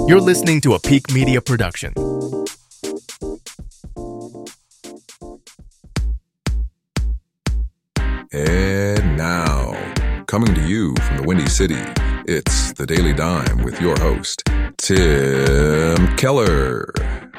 You're listening to a Peak Media production. And now, coming to you from the Windy City, it's The Daily Dime with your host, Tim Keller.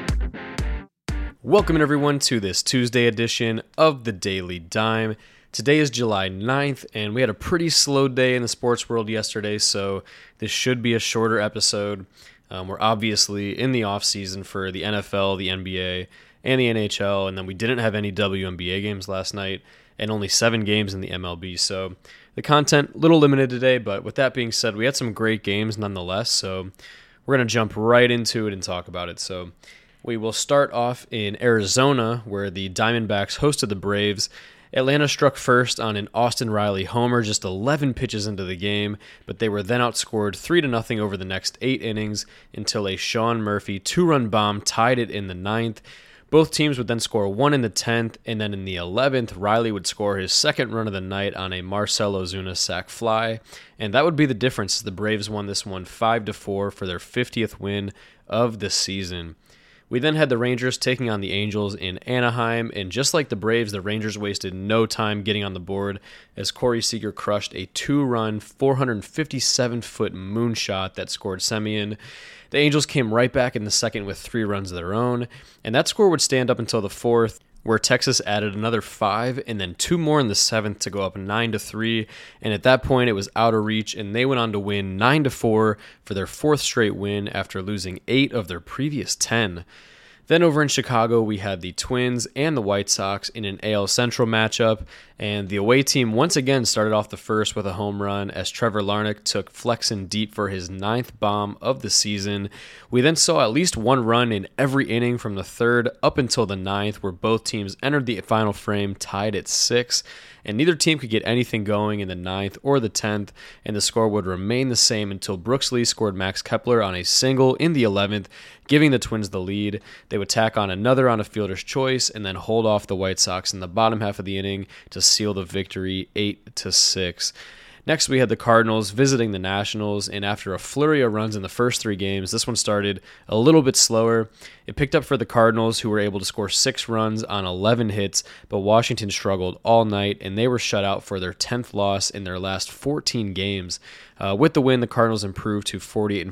Welcome everyone to this Tuesday edition of The Daily Dime. Today is July 9th, and we had a pretty slow day in the sports world yesterday, so this should be a shorter episode. We're obviously in the off-season for the NFL, the NBA, and the NHL, and then we didn't have any WNBA games last night, and only 7 games in the MLB, so the content a little limited today, but with that being said, we had some great games nonetheless, so we're going to jump right into it and talk about it. So we will start off in Arizona, where the Diamondbacks hosted the Braves. Atlanta struck first on an Austin Riley homer just 11 pitches into the game, but they were then outscored 3-0 over the next 8 innings until a Sean Murphy 2-run bomb tied it in the 9th. Both teams would then score 1 in the 10th, and then in the 11th, Riley would score his second run of the night on a Marcell Ozuna sac fly, and that would be the difference as the Braves won this one 5-4 for their 50th win of the season. We then had the Rangers taking on the Angels in Anaheim, and just like the Braves, the Rangers wasted no time getting on the board as Corey Seager crushed a 2-run, 457-foot moonshot that scored Semien. The Angels came right back in the second with 3 runs of their own, and that score would stand up until the 4th, where Texas added another 5 and then 2 more in the 7th to go up 9-3, and at that point it was out of reach, and they went on to win 9-4 for their 4th straight win after losing 8 of their previous 10. Then over in Chicago, we had the Twins and the White Sox in an AL Central matchup, and the away team once again started off the first with a home run as Trevor Larnach took Flexen deep for his 9th bomb of the season. We then saw at least 1 run in every inning from the 3rd up until the 9th, where both teams entered the final frame tied at 6, and neither team could get anything going in the 9th or the 10th, and the score would remain the same until Brooks Lee scored Max Kepler on a single in the 11th, giving the Twins the lead. They would tack on another on a fielder's choice and then hold off the White Sox in the bottom half of the inning to seal the victory 8-6. Next, we had the Cardinals visiting the Nationals, and after a flurry of runs in the first 3 games, this one started a little bit slower. It picked up for the Cardinals, who were able to score 6 runs on 11 hits, but Washington struggled all night, and they were shut out for their 10th loss in their last 14 games. With the win, the Cardinals improved to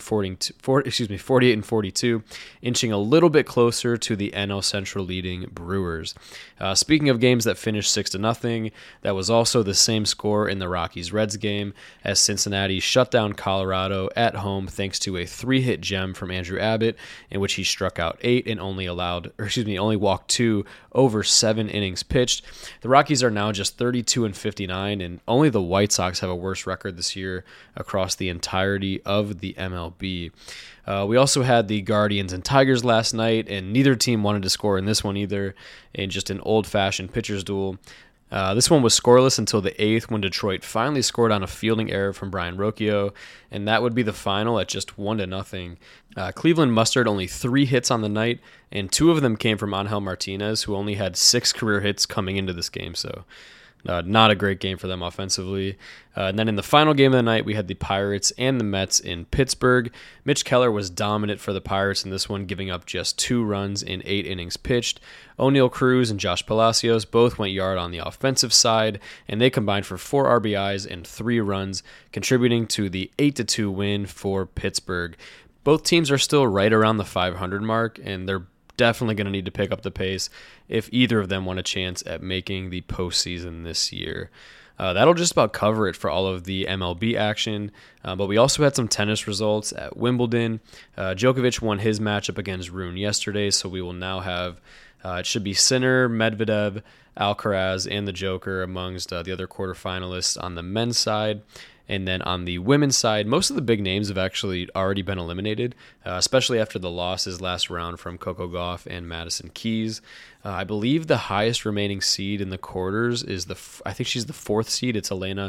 48-42, inching a little bit closer to the NL Central leading Brewers. Speaking of games that finished 6-0, that was also the same score in the Rockies-Reds game, as Cincinnati shut down Colorado at home thanks to a 3-hit gem from Andrew Abbott, in which he struck out 8 and only walked 2 over 7 innings pitched. The Rockies are now just 32-59, and only the White Sox have a worse record this year across the entirety of the MLB. We also had the Guardians and Tigers last night, and neither team wanted to score in this one either, in just an old-fashioned pitcher's duel. This one was scoreless until the 8th, when Detroit finally scored on a fielding error from Brian Rocchio, and that would be the final at just 1-0. Cleveland mustered only 3 hits on the night, and 2 of them came from Angel Martinez, who only had 6 career hits coming into this game, so not a great game for them offensively. And then in the final game of the night, we had the Pirates and the Mets in Pittsburgh. Mitch Keller was dominant for the Pirates in this one, giving up just 2 runs in 8 innings pitched. O'Neal Cruz and Josh Palacios both went yard on the offensive side, and they combined for 4 RBIs and 3 runs, contributing to the 8-2 win for Pittsburgh. Both teams are still right around the 500 mark, and they're definitely going to need to pick up the pace if either of them want a chance at making the postseason this year. That'll just about cover it for all of the MLB action, but we also had some tennis results at Wimbledon. Djokovic won his matchup against Rune yesterday, so we will now have, it should be Sinner, Medvedev, Alcaraz, and the Joker amongst the other quarterfinalists on the men's side. And then on the women's side, most of the big names have actually already been eliminated, especially after the losses last round from Coco Gauff and Madison Keys. I believe the highest remaining seed in the quarters is I think she's the 4th seed. It's Elena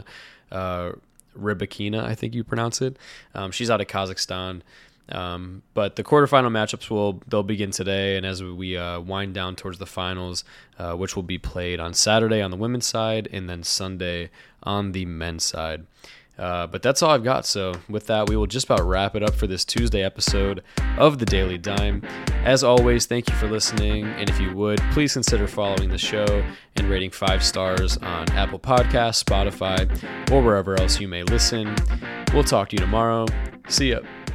Rybakina, I think you pronounce it. She's out of Kazakhstan. But the quarterfinal matchups they'll begin today, and as we wind down towards the finals, which will be played on Saturday on the women's side and then Sunday on the men's side. But that's all I've got. So with that, we will just about wrap it up for this Tuesday episode of the Daily Dime. As always, thank you for listening. And if you would, please consider following the show and rating 5 stars on Apple Podcasts, Spotify, or wherever else you may listen. We'll talk to you tomorrow. See ya.